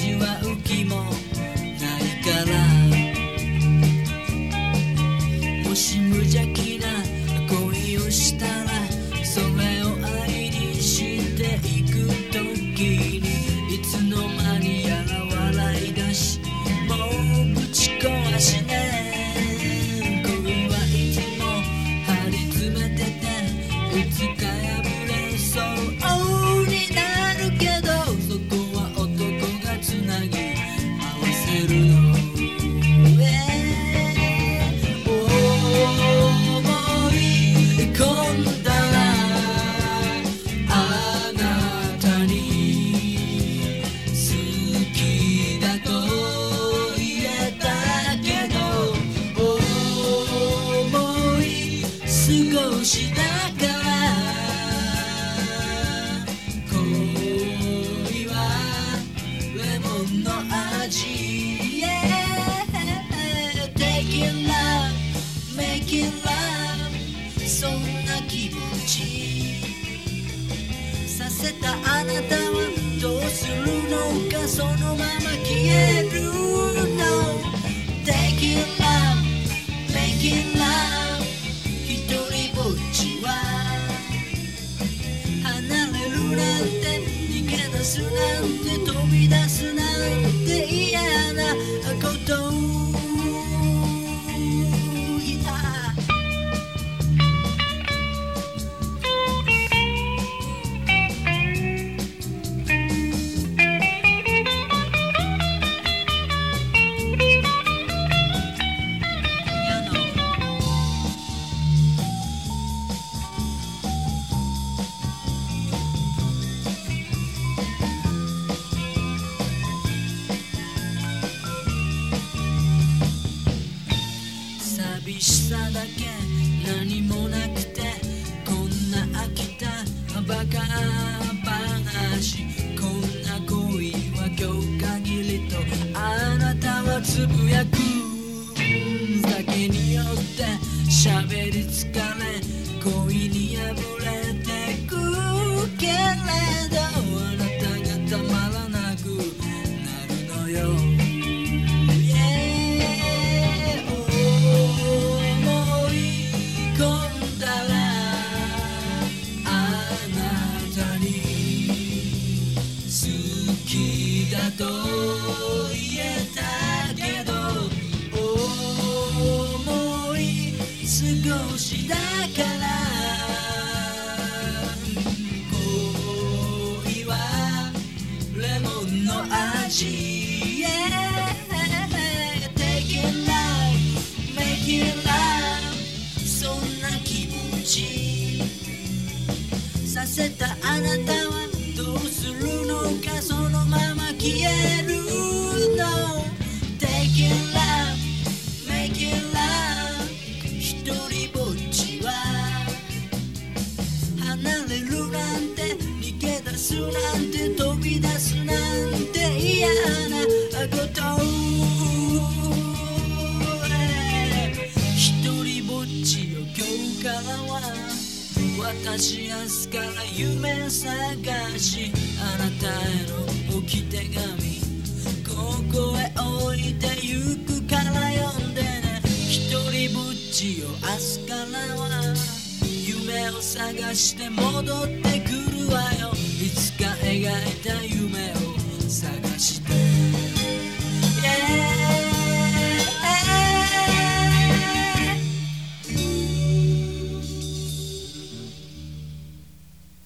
味わう気もないから、もし無邪気な恋をしたらそれを愛にしていくときに、いつの間にやら笑い出し、もうぶち壊しね。恋はいつも張り詰めてて、いつか破れそうになるけど、そこは男がつなぎ合わせるの。思い込んだらあなたに好きだと言えたけど、思い少しだから恋はレモンの味、Taking love, making love、 そんな気持ちさせたあなたはどうするのか、そのまま消えるの。 Taking love, making love、 一人ぼっちは離れるなんて、逃げ出すなんて、飛び出すなんて嫌なこと、寂しさだけ何もなくて、こんな飽きたバカ話、こんな恋は今日限りとあなたはつぶやく。酒によって喋り疲れ、恋に破れてくけれど、あなたがたまらなくなるのよ。好きだと言えたけど、思い少しだから恋はレモンの味、Taking love, making love、 そんな気持ちさせたあなたはどうするのか、そのまま消えるの。 Taking love, making love、 一人ぼっちは離れるなんて、逃げ出すなんて、飛び出すなんて嫌なこと、一人ぼっちよ今日からは、私明日から夢探し、あなたへの置き手紙ここへ置いてゆくから読んでね。一人ぼっちよ明日からは夢を探して戻ってくるわよ。